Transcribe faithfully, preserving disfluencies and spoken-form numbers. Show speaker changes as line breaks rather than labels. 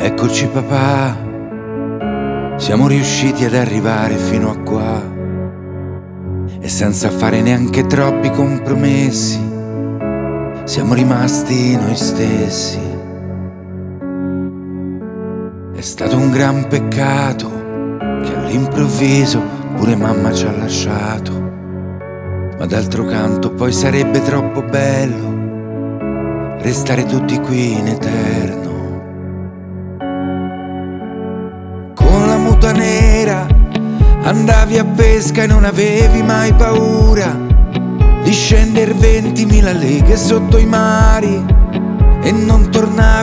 Eccoci papà, siamo riusciti ad arrivare fino a qua e senza fare neanche troppi compromessi siamo rimasti noi stessi. È stato un gran peccato che all'improvviso pure mamma ci ha lasciato, ma d'altro canto poi sarebbe troppo bello restare tutti qui in eterno. Con la muta nera andavi a pesca e non avevi mai paura di scendere ventimila leghe sotto i mari e non tornavi